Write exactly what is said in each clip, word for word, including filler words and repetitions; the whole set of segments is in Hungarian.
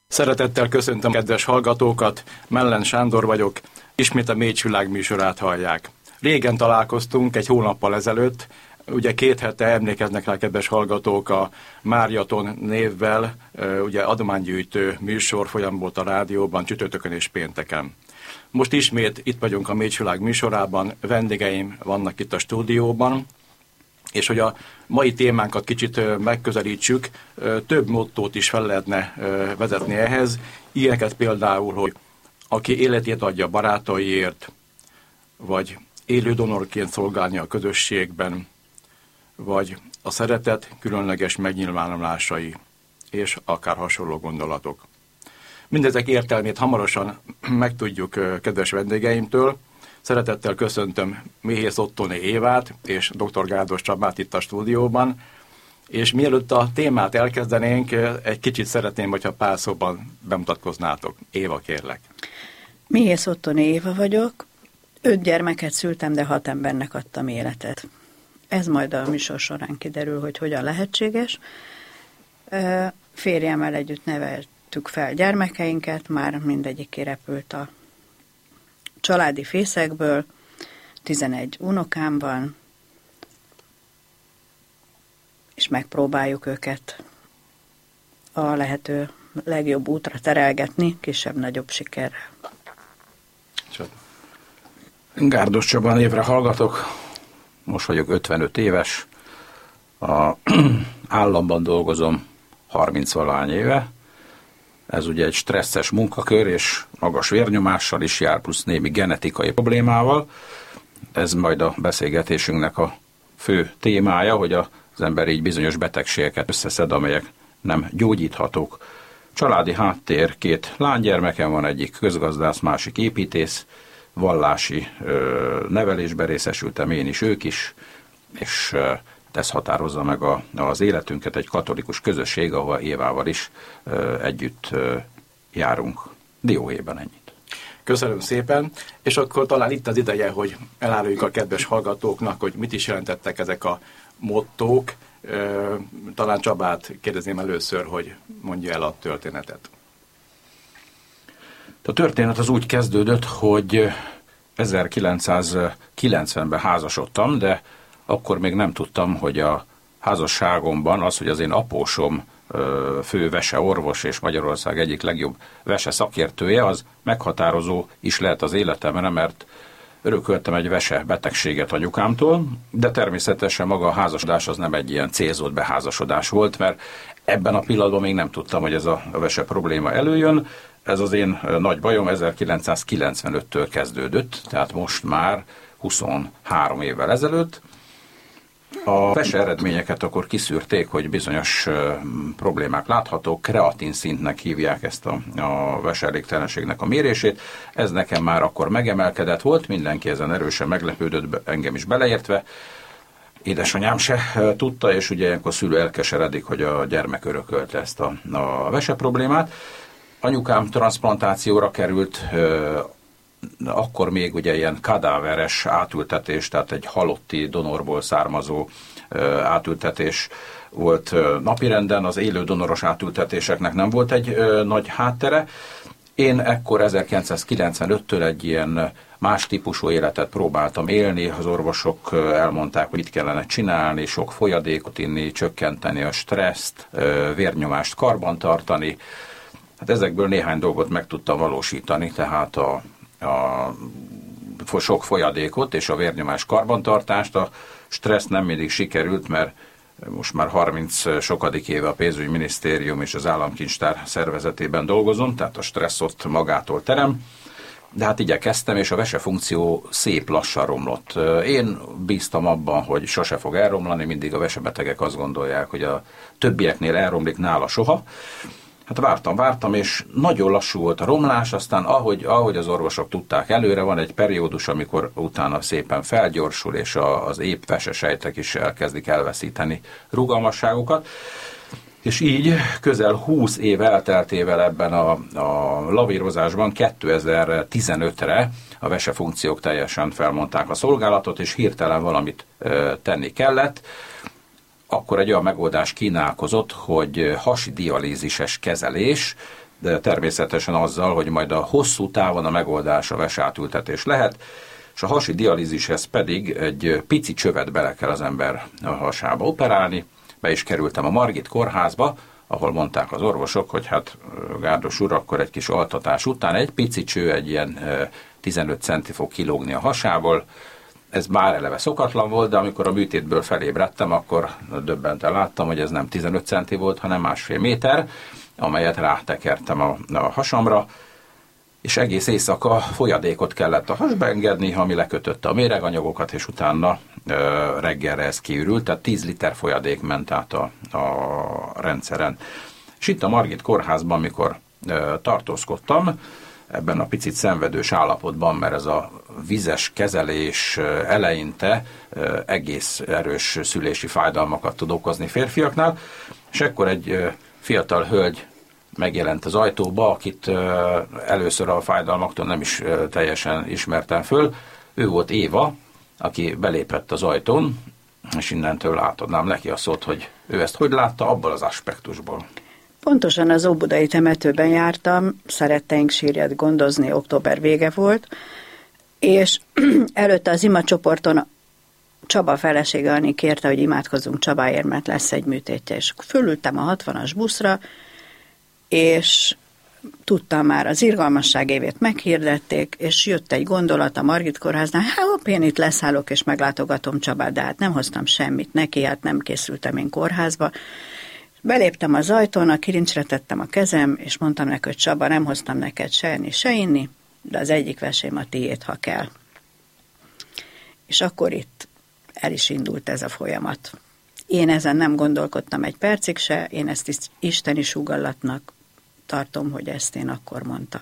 Szeretettel köszöntöm kedves hallgatókat, Mellen Sándor vagyok, ismét a Mécsvilág műsorát hallják. Régen találkoztunk, egy hónappal ezelőtt, ugye két hete emlékeznek rá kedves hallgatók a Márjaton névvel, ugye adománygyűjtő műsor folyam volt a rádióban csütörtökön és pénteken. Most ismét itt vagyunk a Mécsvilág műsorában, vendégeim vannak itt a stúdióban, és hogy a mai témánkat kicsit megközelítsük, több mottót is fel lehetne vezetni ehhez. Ilyeneket például, hogy aki életét adja barátaiért, vagy élő donorként szolgálni a közösségben, vagy a szeretet különleges megnyilvánulásai, és akár hasonló gondolatok. Mindezek értelmét hamarosan megtudjuk kedves vendégeimtől. Szeretettel köszöntöm Méhész Ottoni Évát és dr. Gárdós Csabát itt a stúdióban, és mielőtt a témát elkezdenénk, egy kicsit szeretném, hogyha pár szóban bemutatkoznátok. Éva, kérlek. Méhész Ottoni Éva vagyok, öt gyermeket szültem, de hat embernek adtam életet. Ez majd a műsor során kiderül, hogy hogyan lehetséges. Férjemmel együtt neveltük fel gyermekeinket, már mindegyik kirepült a családi fészekből, tizenegy unokám van, és megpróbáljuk őket a lehető legjobb útra terelgetni, kisebb-nagyobb sikerrel. Gárdós Csaba névre hallgatok, most vagyok ötvenöt éves, a államban dolgozom harminc-valahány éve. Ez ugye egy stresszes munkakör, és magas vérnyomással is jár, plusz némi genetikai problémával. Ez majd a beszélgetésünknek a fő témája, hogy az ember így bizonyos betegségeket összeszed, amelyek nem gyógyíthatók. Családi háttér, két lánygyermekem van, egyik közgazdász, másik építész, vallási ö, nevelésben részesültem én is, ők is, és ö, ez határozza meg a, az életünket, egy katolikus közösség, ahol Évával is ö, együtt ö, járunk. Dióhéjban ennyit. Köszönöm szépen, és akkor talán itt az ideje, hogy eláruljuk a kedves hallgatóknak, hogy mit is jelentettek ezek a mottók. Ö, talán Csabát kérdezném először, hogy mondja el a történetet. A történet az úgy kezdődött, hogy ezerkilencszázkilencvenben házasodtam, de akkor még nem tudtam, hogy a házasságomban az, hogy az én apósom fő veseorvos és Magyarország egyik legjobb vese szakértője, az meghatározó is lehet az életemre, mert örököltem egy vese betegséget anyukámtól, de természetesen maga a házasodás az nem egy ilyen célzott beházasodás volt, mert ebben a pillanatban még nem tudtam, hogy ez a vese probléma előjön. Ez az én nagy bajom ezerkilencszázkilencvenöttől kezdődött, tehát most már huszonhárom évvel ezelőtt. A vese eredményeket akkor kiszűrték, hogy bizonyos uh, problémák láthatók, kreatin szintnek hívják ezt a, a veseelégtelenségnek a mérését. Ez nekem már akkor megemelkedett volt, mindenki ezen erősen meglepődött, engem is beleértve. Édesanyám se uh, tudta, és ugye ilyenkor szülő elkeseredik, hogy a gyermek örökölte ezt a, a vese problémát. Anyukám transzplantációra került, uh, akkor még ugye ilyen kadáveres átültetés, tehát egy halotti donorból származó ö, átültetés volt ö, napirenden, az élő donoros átültetéseknek nem volt egy ö, nagy háttere. Én ekkor ezerkilencszázkilencvenöttől egy ilyen más típusú életet próbáltam élni, az orvosok ö, elmondták, hogy mit kellene csinálni, sok folyadékot inni, csökkenteni a stresszt, ö, vérnyomást karbantartani. Hát ezekből néhány dolgot meg tudtam valósítani, tehát a a sok folyadékot és a vérnyomás karbantartást. A stressz nem mindig sikerült, mert most már harminc sokadik éve a pénzügyminisztérium és az államkincstár szervezetében dolgozom, tehát a stressz ott magától terem. De hát igyekeztem, és a vesefunkció szép lassan romlott. Én bíztam abban, hogy sose fog elromlani, mindig a vesebetegek azt gondolják, hogy a többieknél elromlik, nála soha. Hát vártam, vártam, és nagyon lassú volt a romlás, aztán ahogy, ahogy az orvosok tudták előre, van egy periódus, amikor utána szépen felgyorsul, és a, az épp vesesejtek is elkezdik elveszíteni rugalmasságukat. És így közel húsz év elteltével ebben a, a lavírozásban kétezer-tizenötre a vesefunkciók teljesen felmondták a szolgálatot, és hirtelen valamit ö, tenni kellett. Akkor egy olyan megoldás kínálkozott, hogy hasi dialízises kezelés, de természetesen azzal, hogy majd a hosszú távon a megoldás a veseátültetés lehet, és a hasi dialízishez pedig egy pici csövet bele kell az ember a hasába operálni. Be is kerültem a Margit kórházba, ahol mondták az orvosok, hogy hát Gárdos úr, akkor egy kis altatás után egy pici cső, egy ilyen tizenöt centi fog kilógni a hasából. Ez már eleve szokatlan volt, de amikor a műtétből felébredtem, akkor döbbenten láttam, hogy ez nem tizenöt centi volt, hanem másfél méter, amelyet rátekertem a, a hasamra, és egész éjszaka folyadékot kellett a hasba engedni, ami lekötötte a méreganyagokat, és utána ö, reggelre ez kiürült, tehát tíz liter folyadék ment át a, a rendszeren. És itt a Margit kórházban, amikor ö, tartózkodtam, ebben a picit szenvedős állapotban, mert ez a vizes kezelés eleinte ö, egész erős szülési fájdalmakat tud okozni férfiaknál, és ekkor egy ö, fiatal hölgy megjelent az ajtóba, akit először a fájdalmaktól nem is teljesen ismertem föl. Ő volt Éva, aki belépett az ajtón, és innentől átadnám neki a szót, hogy ő ezt hogy látta abból az aspektusból. Pontosan az óbudai temetőben jártam, szeretteink sírját gondozni, október vége volt, és előtte az imacsoporton Csaba felesége Ani kérte, hogy imádkozzunk Csabáért, mert lesz egy műtétje, és fölültem a hatvanas buszra, és tudtam már, az irgalmasság évét meghirdették, és jött egy gondolat a Margit kórháznál, hát hopp, én itt leszállok, és meglátogatom Csabát, de hát nem hoztam semmit neki, hát nem készültem én kórházba. Beléptem az ajtón, a kirincsre tettem a kezem, és mondtam neki, hogy Csaba, nem hoztam neked se enni, se inni, de az egyik vesém a tiéd, ha kell. És akkor itt el is indult ez a folyamat. Én ezen nem gondolkodtam egy percig se, én ezt isteni sugallatnak tartom, hogy ezt én akkor mondtam.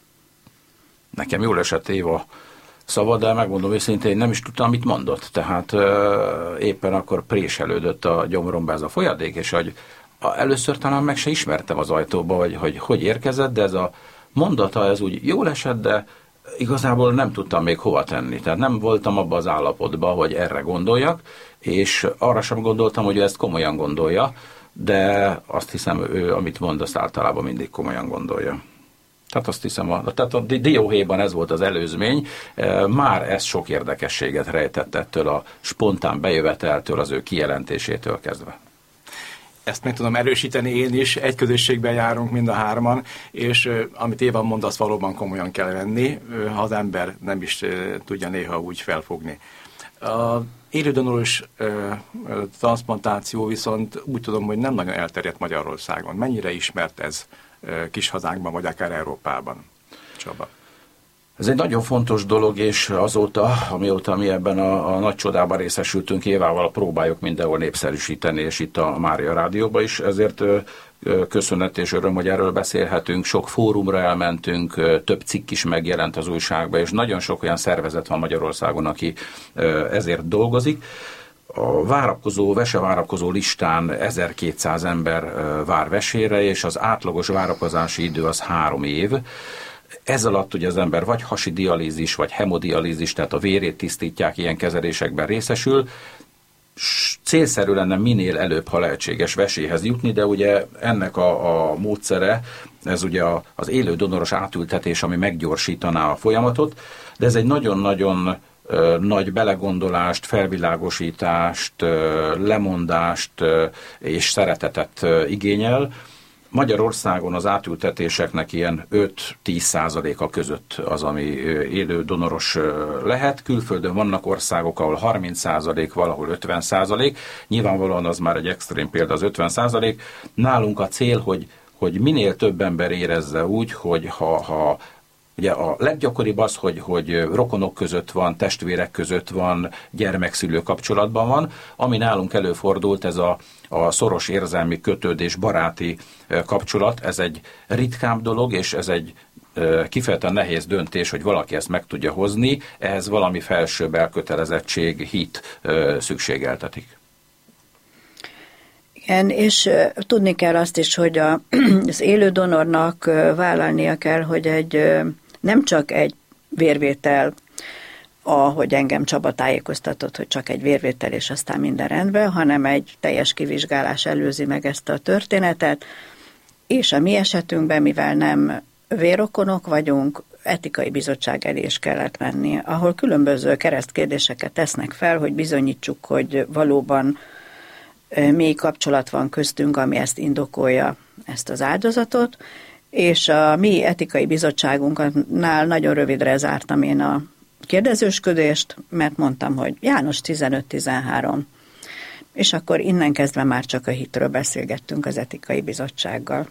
Nekem jól esett Éva szava, de megmondom őszintén, én nem is tudtam, mit mondott. Tehát euh, éppen akkor préselődött a gyomromba ez a folyadék, és hogy a, először talán meg se ismertem az ajtóba, hogy, hogy hogy érkezett, de ez a mondata, ez úgy jól esett, de igazából nem tudtam még hova tenni. Tehát nem voltam abban az állapotban, hogy erre gondoljak, és arra sem gondoltam, hogy ő ezt komolyan gondolja, de azt hiszem, ő, amit mond, azt általában mindig komolyan gondolja. Tehát azt hiszem, a, tehát a dióhéjban ez volt az előzmény, már ez sok érdekességet rejtett ettől a spontán bejöveteltől, az ő kijelentésétől kezdve. Ezt meg tudom erősíteni én is, egy közösségben járunk mind a hárman, és uh, amit Éva mond, azt valóban komolyan kell venni, uh, ha az ember nem is uh, tudja néha úgy felfogni. A élődonoros uh, transzplantáció viszont úgy tudom, hogy nem nagyon elterjedt Magyarországon. Mennyire ismert ez uh, kis hazánkban, vagy akár Európában? Csaba. Ez egy nagyon fontos dolog, és azóta, amióta mi ebben a, a nagy csodában részesültünk, Évával próbáljuk mindenhol népszerűsíteni, és itt a Mária Rádióban is, ezért köszönet és öröm, hogy erről beszélhetünk. Sok fórumra elmentünk, több cikk is megjelent az újságban, és nagyon sok olyan szervezet van Magyarországon, aki ezért dolgozik. A várakozó, vesevárakozó listán ezerkétszáz ember vár vesére, és az átlagos várakozási idő az három év. Ez alatt ugye az ember vagy hasi dialízis, vagy hemodialízis, tehát a vérét tisztítják, ilyen kezelésekben részesül. Célszerű lenne minél előbb, ha lehetséges, veséhez jutni, de ugye ennek a, a módszere, ez ugye a, az élő donoros átültetés, ami meggyorsítaná a folyamatot, de ez egy nagyon-nagyon ö, nagy belegondolást, felvilágosítást, ö, lemondást ö, és szeretetet ö, igényel. Magyarországon az átültetéseknek ilyen öt-tíz százaléka között az, ami élő donoros lehet. Külföldön vannak országok, ahol harminc százalék, valahol ötven százalék. Nyilvánvalóan az már egy extrém példa, az ötven százalék. Nálunk a cél, hogy, hogy minél több ember érezze úgy, hogy ha, ha ugye a leggyakoribb az, hogy, hogy rokonok között van, testvérek között van, gyermekszülő kapcsolatban van. Ami nálunk előfordult, ez a, a szoros érzelmi kötődés, baráti kapcsolat, ez egy ritkább dolog, és ez egy kifejezetten nehéz döntés, hogy valaki ezt meg tudja hozni, ehhez valami felsőbb elkötelezettség, hit szükségeltetik. Igen, és tudni kell azt is, hogy a, az élő donornak vállalnia kell, hogy egy, nem csak egy vérvétel, ahogy engem Csaba tájékoztatott, hogy csak egy vérvétel, és aztán minden rendben, hanem egy teljes kivizsgálás előzi meg ezt a történetet, és a mi esetünkben, mivel nem vérokonok vagyunk, etikai bizottság elé is kellett menni, ahol különböző keresztkérdéseket tesznek fel, hogy bizonyítsuk, hogy valóban mély kapcsolat van köztünk, ami ezt indokolja, ezt az áldozatot, és a mi etikai bizottságunknál nagyon rövidre zártam én a kérdezősködést, mert mondtam, hogy János tizenöt tizenhárom, és akkor innen kezdve már csak a hitről beszélgettünk az etikai bizottsággal.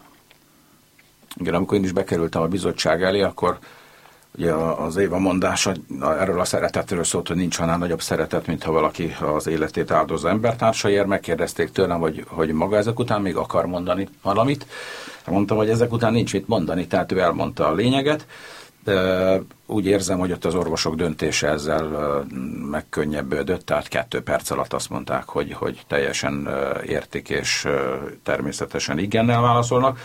Igen, amikor én is bekerültem a bizottság elé, akkor ugye az Éva mondása erről a szeretetről szólt, hogy nincs annál nagyobb szeretet, mint ha valaki az életét áldozza embertársaiért. Megkérdezték tőlem, hogy, hogy maga ezek után még akar mondani valamit. Mondtam, hogy ezek után nincs mit mondani, tehát ő elmondta a lényeget. De úgy érzem, hogy ott az orvosok döntése ezzel megkönnyebbődött, tehát kettő perc alatt azt mondták, hogy, hogy teljesen értik, és természetesen igennel válaszolnak.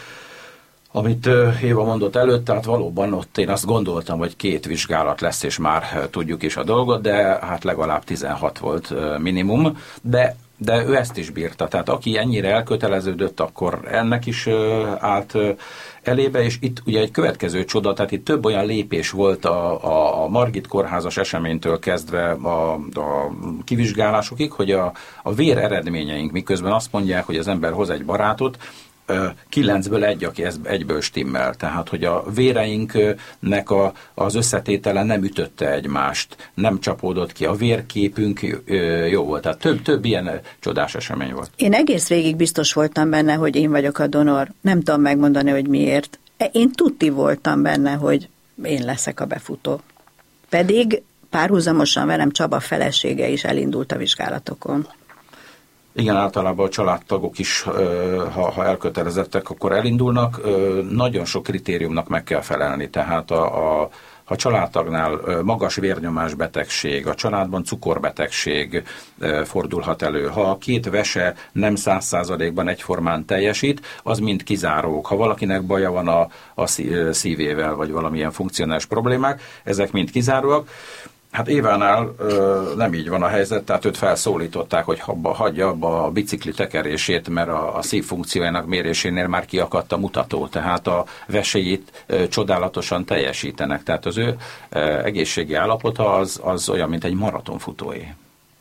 Amit Éva mondott előtt, tehát valóban ott én azt gondoltam, hogy két vizsgálat lesz, és már tudjuk is a dolgot, de hát legalább tizenhat volt minimum, de, de ő ezt is bírta. Tehát aki ennyire elköteleződött, akkor ennek is állt elébe, és itt ugye egy következő csoda, tehát itt több olyan lépés volt a, a, a Margit kórházas eseménytől kezdve a, a kivizsgálásokig, hogy a, a vér eredményeink, miközben azt mondják, hogy az ember hoz egy barátot, kilencből egy, aki ez egyből stimmel. Tehát, hogy a véreinknek a, az összetétele nem ütötte egymást, nem csapódott ki. A vérképünk jó volt. Tehát több, több ilyen csodás esemény volt. Én egész végig biztos voltam benne, hogy én vagyok a donor. Nem tudom megmondani, hogy miért. Én tuti voltam benne, hogy én leszek a befutó. Pedig párhuzamosan velem Csaba felesége is elindult a vizsgálatokon. Igen, általában a családtagok is, ha, ha elkötelezettek, akkor elindulnak. Nagyon sok kritériumnak meg kell felelni, tehát a, a, a családtagnál magas vérnyomás betegség, a családban cukorbetegség fordulhat elő. Ha a két vese nem száz százalékban egyformán teljesít, az mind kizárók. Ha valakinek baja van a, a szívével, vagy valamilyen funkcionális problémák, ezek mind kizáróak. Hát Évánál ö, nem így van a helyzet, tehát őt felszólították, hogy habba, hagyja abba a bicikli tekerését, mert a, a szívfunkciójának mérésénél már kiakadt a mutató, tehát a vesélyét ö, csodálatosan teljesítenek, tehát az ő ö, egészségi állapota az, az olyan, mint egy maratonfutóé.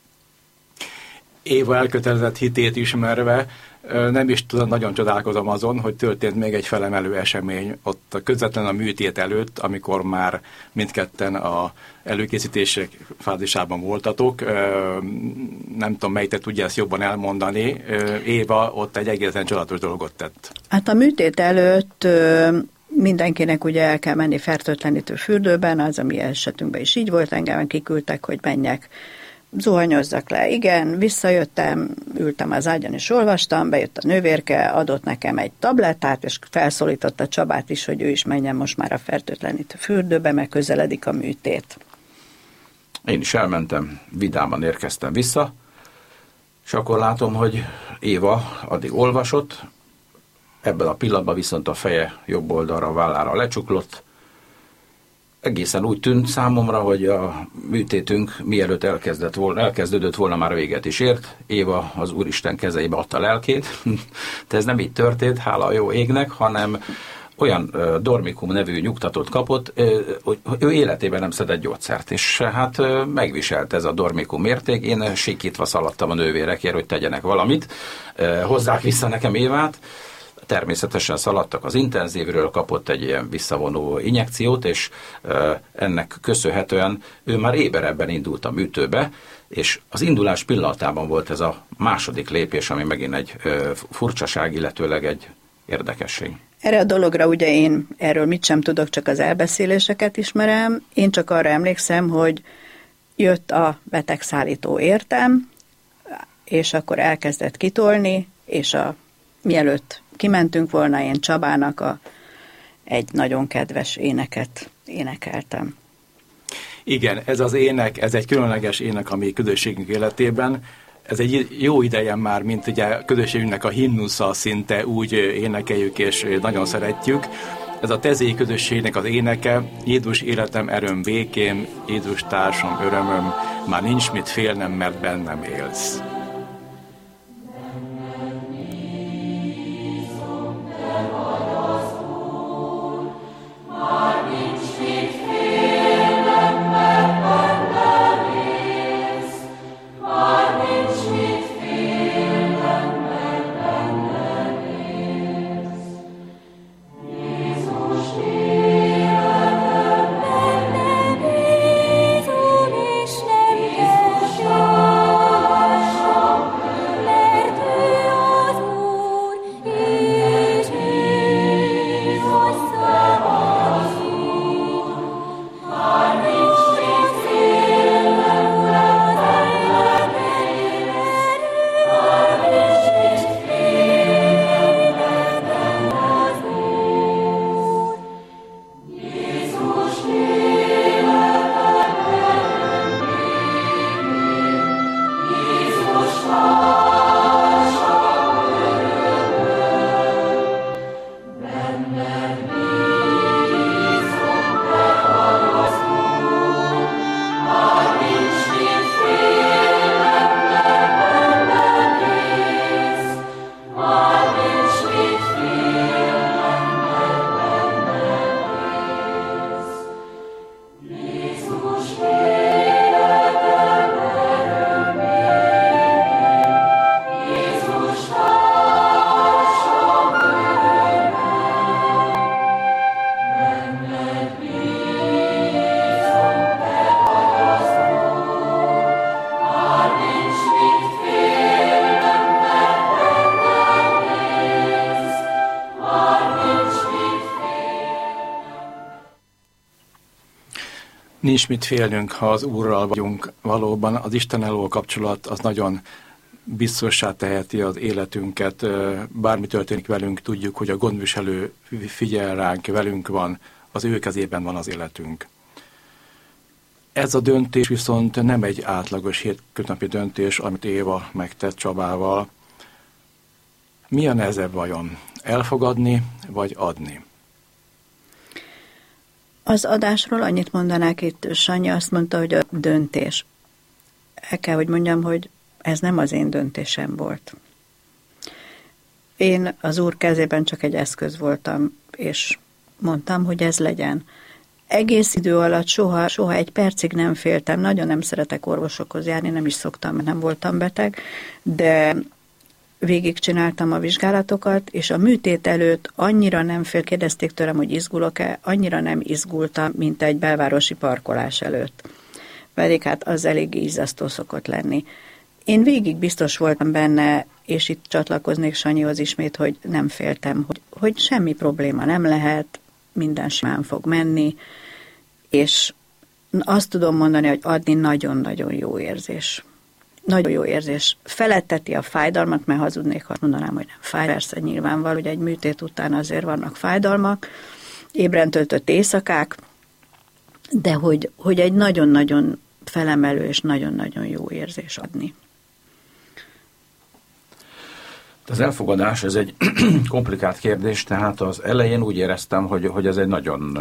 Éva elkötelezett hitét ismerve nem is tudom, nagyon csodálkozom azon, hogy történt még egy felemelő esemény ott közvetlenül a műtét előtt, amikor már mindketten a előkészítések fázisában voltatok. Nem tudom, melyik te tudja ezt jobban elmondani. Éva ott egy egészen csodálatos dolgot tett. Hát a műtét előtt mindenkinek ugye el kell menni fertőtlenítő fürdőben, az a mi esetünkben is így volt, engem kiküldtek, hogy menjek zuhanyozzak le. Igen, visszajöttem, ültem az ágyon és olvastam, bejött a nővérke, adott nekem egy tablettát, és felszólította Csabát is, hogy ő is menjen most már a fertőtlenítő fürdőbe, mert közeledik a műtét. Én is elmentem, vidáman érkeztem vissza, és akkor látom, hogy Éva addig olvasott, ebben a pillanatban viszont a feje jobb oldalra, a vállára lecsuklott. Egészen úgy tűnt számomra, hogy a műtétünk mielőtt elkezdett volna, elkezdődött volna, már véget is ért. Éva az Úristen kezeibe adta lelkét. De ez nem így történt, hála a jó égnek, hanem olyan uh, Dormicum nevű nyugtatót kapott, uh, hogy ő életében nem szedett gyógyszert, és hát uh, megviselt ez a Dormicum mérték. Én sikítva szaladtam a nővérekért, hogy tegyenek valamit, uh, hozzák vissza nekem Évát. Természetesen szaladtak az intenzívről, kapott egy ilyen visszavonó injekciót, és ennek köszönhetően ő már éberebben indult a műtőbe, és az indulás pillanatában volt ez a második lépés, ami megint egy furcsaság, illetőleg egy érdekesség. Erre a dologra ugye én erről mit sem tudok, csak az elbeszéléseket ismerem. Én csak arra emlékszem, hogy jött a betegszállító értem, és akkor elkezdett kitolni, és a mielőtt kimentünk volna, én Csabának a, egy nagyon kedves éneket énekeltem. Igen, ez az ének, ez egy különleges ének a mi közösségünk életében. Ez egy jó ideje már, mint ugye közösségünknek a himnusza, szinte úgy énekeljük és nagyon szeretjük. Ez a tezéi közösségnek az éneke: Jézus életem, erőm, békém, Jézus társam, örömöm, már nincs mit félnem, mert bennem élsz. What Nincs mit félnünk, ha az Úrral vagyunk. Valóban az Istennel való kapcsolat az nagyon biztossá teheti az életünket. Bármi történik velünk, tudjuk, hogy a gondviselő figyel ránk, velünk van, az ő kezében van az életünk. Ez a döntés viszont nem egy átlagos hétköznapi döntés, amit Éva megtett Csabával. Mi a nehezebb vajon? Elfogadni vagy adni? Az adásról annyit mondanák itt, Sanyi azt mondta, hogy a döntés. El kell, hogy mondjam, hogy ez nem az én döntésem volt. Én az Úr kezében csak egy eszköz voltam, és mondtam, hogy ez legyen. Egész idő alatt soha, soha egy percig nem féltem, nagyon nem szeretek orvosokhoz járni, nem is szoktam, mert nem voltam beteg, de végigcsináltam a vizsgálatokat, és a műtét előtt annyira nem fél, kérdezték tőlem, hogy izgulok-e, annyira nem izgultam, mint egy belvárosi parkolás előtt. Pedig hát az elég izzasztó szokott lenni. Én végig biztos voltam benne, és itt csatlakoznék Sanyihoz ismét, hogy nem féltem, hogy, hogy semmi probléma nem lehet, minden simán fog menni, és azt tudom mondani, hogy adni nagyon-nagyon jó érzés. Nagyon jó érzés. Feletteti a fájdalmat, mert hazudnék, ha mondanám, hogy nem fáj. Persze nyilvánvaló, hogy egy műtét után azért vannak fájdalmak, ébren töltött éjszakák, de hogy, hogy egy nagyon-nagyon felemelő és nagyon-nagyon jó érzés adni. Az elfogadás, ez egy komplikált kérdés, tehát az elején úgy éreztem, hogy, hogy ez egy nagyon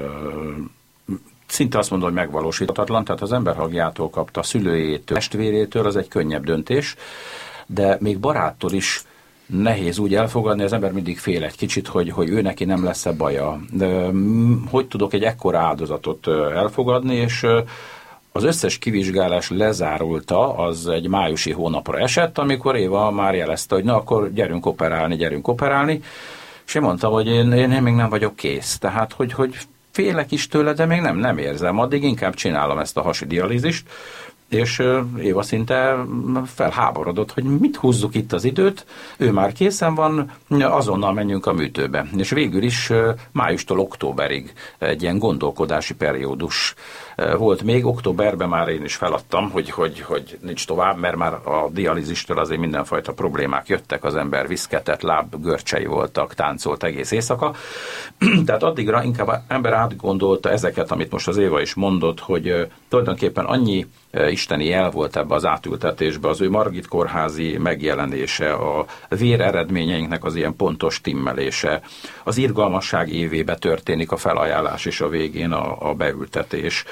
szinte azt mondom, hogy megvalósíthatatlan, tehát az ember hagjától kapta, a szülőjétől, testvérétől, az egy könnyebb döntés, de még baráttól is nehéz úgy elfogadni, az ember mindig fél egy kicsit, hogy, hogy ő neki nem lesz-e baja. De hogy tudok egy ekkora áldozatot elfogadni, és az összes kivizsgálás lezárulta, az egy májusi hónapra esett, amikor Éva már jelezte, hogy na akkor gyerünk operálni, gyerünk operálni, és én mondtam, hogy én, én még nem vagyok kész. Tehát, hogy, hogy félek is tőle, de még nem, nem érzem. Addig inkább csinálom ezt a hasi dialízist, és Éva szinte felháborodott, hogy mit húzzuk itt az időt, ő már készen van, azonnal menjünk a műtőbe. És végül is májustól októberig egy ilyen gondolkodási periódus volt még. Októberben már én is feladtam, hogy, hogy, hogy nincs tovább, mert már a dialízistől azért mindenfajta problémák jöttek, az ember viszketett, lábgörcsei voltak, táncolt egész éjszaka. Tehát addigra inkább ember átgondolta ezeket, amit most az Éva is mondott, hogy tulajdonképpen annyi isteni jel volt ebbe az átültetésbe, az ő Margit kórházi megjelenése, a vér eredményeinknek az ilyen pontos timmelése, az irgalmasság évébe történik a felajánlás és a végén a, a beültetés.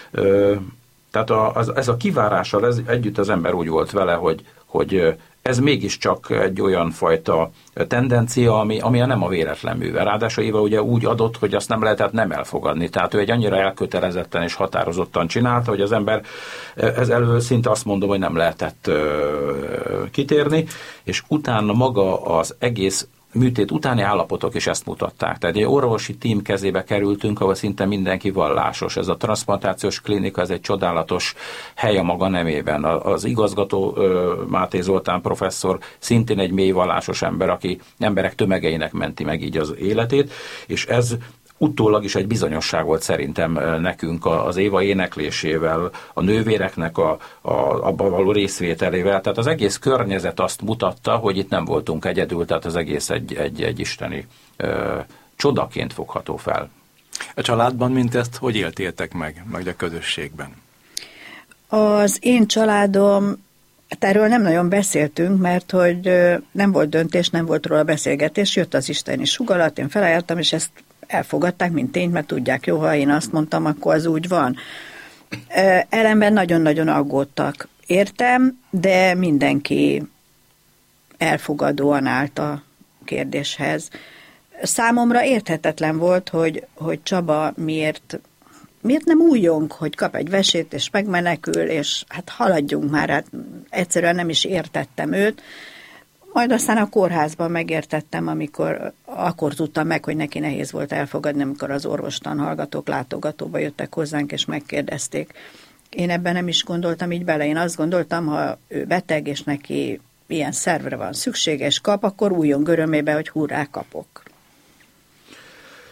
Tehát a, az, ez a kivárással ez, együtt az ember úgy volt vele, hogy, hogy ez mégiscsak egy olyan fajta tendencia, ami, ami nem a véletlen műve. Ráadásul Éva ugye úgy adott, hogy azt nem lehetett nem elfogadni. Tehát ő egy annyira elkötelezetten és határozottan csinálta, hogy az ember ez elől szinte azt mondom, hogy nem lehetett ö, kitérni, és utána maga az egész műtét utáni állapotok is ezt mutatták. Tehát egy orvosi tím kezébe kerültünk, ahol szinte mindenki vallásos. Ez a transzplantációs klinika, ez egy csodálatos hely a maga nemében. Az igazgató Máté Zoltán professzor szintén egy mély vallásos ember, aki emberek tömegeinek menti meg így az életét, és ez utólag is egy bizonyosság volt szerintem nekünk az Éva éneklésével, a nővéreknek a, a, abban való részvételével. Tehát az egész környezet azt mutatta, hogy itt nem voltunk egyedül, tehát az egész egy, egy, egy isteni ö, csodaként fogható fel. A családban mindezt hogy éltétek meg, meg a közösségben? Az én családom, hát erről nem nagyon beszéltünk, mert hogy nem volt döntés, nem volt róla beszélgetés, jött az isteni sugallat, én felajánlottam, és ezt elfogadták, mint tényt, mert tudják, jó, ha én azt mondtam, akkor az úgy van. Ellenben nagyon-nagyon aggódtak. Értem, de mindenki elfogadóan állt a kérdéshez. Számomra érthetetlen volt, hogy, hogy Csaba miért, miért nem újjong, hogy kap egy vesét, és megmenekül, és hát haladjunk már, hát egyszerűen nem is értettem őt. Majd aztán a kórházban megértettem, amikor akkor tudtam meg, hogy neki nehéz volt elfogadni, amikor az orvostan hallgatók látogatóba jöttek hozzánk, és megkérdezték. Én ebben nem is gondoltam így bele. Én azt gondoltam, ha ő beteg, és neki ilyen szervre van szüksége, és kap, akkor újjon örömébe, hogy hurrá, kapok.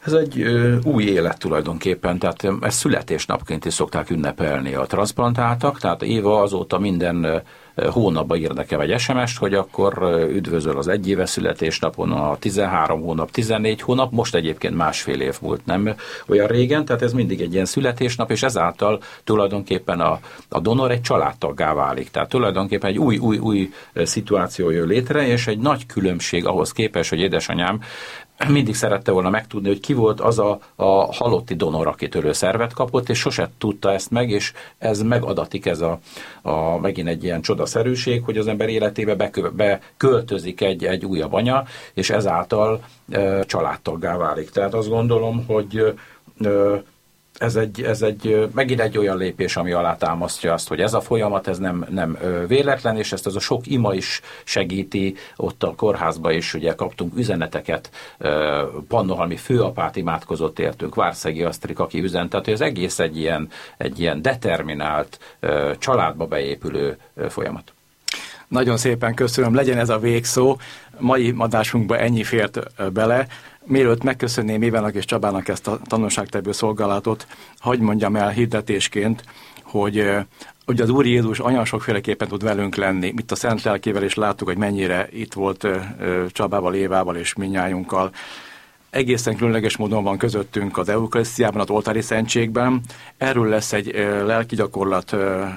Ez egy ö, új élet tulajdonképpen, tehát ezt születésnapként is szokták ünnepelni a transzplantáltak, tehát Éva azóta minden ö, hónapban ír nekem egy es em est, hogy akkor ö, üdvözöl az egyéves születésnapon, a tizenhárom hónap, tizennégy hónap, most egyébként másfél év múlt, nem olyan régen, tehát ez mindig egy ilyen születésnap, és ezáltal tulajdonképpen a, a donor egy családtaggá válik, tehát tulajdonképpen egy új, új, új szituáció jön létre, és egy nagy különbség ahhoz képest, hogy édesanyám mindig szerette volna megtudni, hogy ki volt az a, a halotti donor, akitől ő szervet kapott, és sose tudta ezt meg, és ez megadatik, ez a, a megint egy ilyen csodaszerűség, hogy az ember életébe bekö, beköltözik egy, egy újabb anya, és ezáltal e, családtaggá válik. Tehát azt gondolom, hogy e, Ez egy, ez egy, megint egy olyan lépés, ami alátámasztja azt, hogy ez a folyamat, ez nem, nem véletlen, és ezt az a sok ima is segíti, ott a kórházban is ugye kaptunk üzeneteket, Pannohalmi főapát imádkozott értünk, Várszegi Asztrik, aki üzent, tehát ez egész egy ilyen, egy ilyen determinált, családba beépülő folyamat. Nagyon szépen köszönöm, legyen ez a végszó. Mai adásunkba ennyi fért bele. Mielőtt megköszönném Évának és Csabának ezt a tanúságtevő szolgálatot, hadd mondjam el hirdetésként, hogy ugye az Úr Jézus olyan sokféleképpen tud velünk lenni. Itt a Szent Lelkével is láttuk, hogy mennyire itt volt Csabával, Évával és minnyájunkkal. Egészen különleges módon van közöttünk az eukarisztiában, az oltári szentségben. Erről lesz egy lelki gyakorlat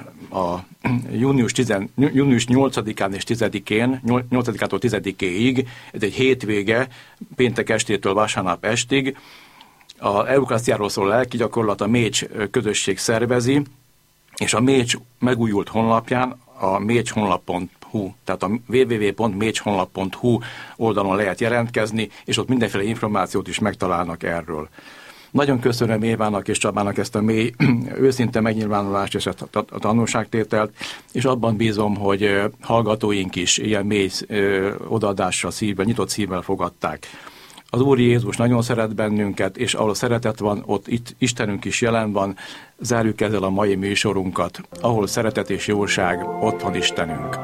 a június, tizen, június nyolcadikán és tizedikén, nyolcadikától tizedikéig, ez egy hétvége, péntek estétől vasárnap estig. Az eukarisztiáról szóló lelki gyakorlat a Mécs közösség szervezi, és a Mécs megújult honlapján, a mécshonlap pont hu, tehát a double-u double-u double-u pont mécshonlap pont hu oldalon lehet jelentkezni, és ott mindenféle információt is megtalálnak erről. Nagyon köszönöm Évának és Csabának ezt a mély, őszinte megnyilvánulást és a tanulságtételt, és abban bízom, hogy hallgatóink is ilyen mély odaadással, szívvel, nyitott szívvel fogadták. Az Úr Jézus nagyon szeret bennünket, és ahol szeretet van, ott itt Istenünk is jelen van. Zárjuk ezzel a mai műsorunkat. Ahol szeretet és jóság, ott van Istenünk.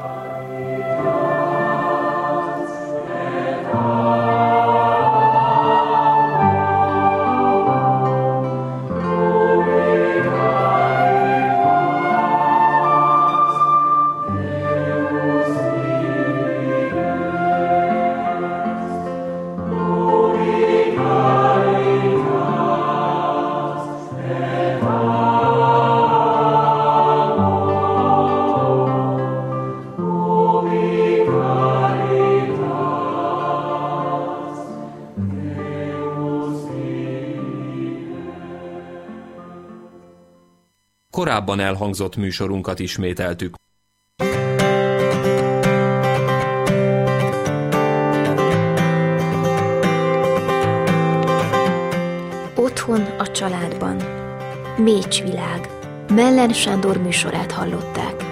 Korábban elhangzott műsorunkat ismételtük. Otthon a családban. Mécs világ. Mellen Sándor műsorát hallották.